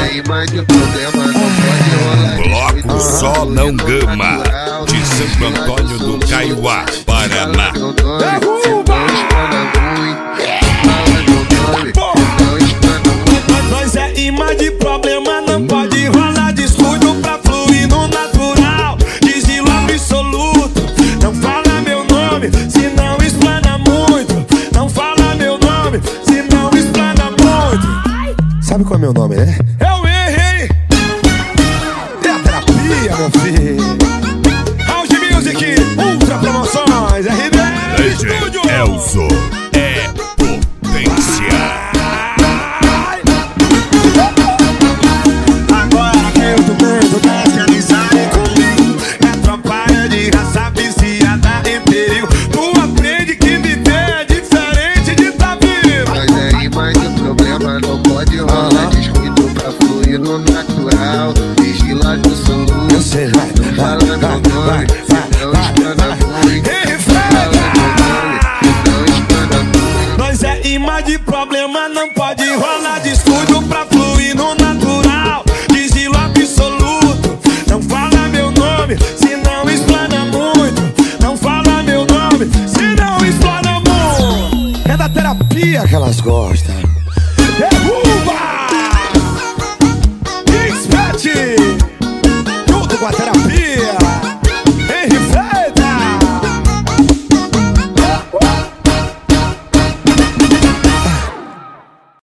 tem mais de problema, não pode rolar. Bloco Só Não Gama, de Santo Antônio do Caiuá, Paraná. Nós é imã de problema, não pode rolar descuido pra fluir no natural. Sigilo absoluto, não fala meu nome, se não explana muito. Não fala meu nome, se não explana muito. Sabe qual é meu nome, né? Eu errei. É a terapia, meu filho. House Music, Ultra Promoções, RD Estúdio. Elzo é potência. Agora que eu tô vendo, desce amizade comigo. É tropa de raça viciada em perigo. Tu aprende que viver é diferente de tá vivo. Mas aí mais de problema, não pode rolar descuido pra fluir no natural. Sigilo absoluto, Eu sei, vai, fala meu nome, se não explana muito. Nós é imã de problema, não pode rolar descuido pra fluir no natural. Sigilo absoluto, não fala meu nome, se não explana muito. Não fala meu nome, se não explana muito. É da terapia que elas gostam.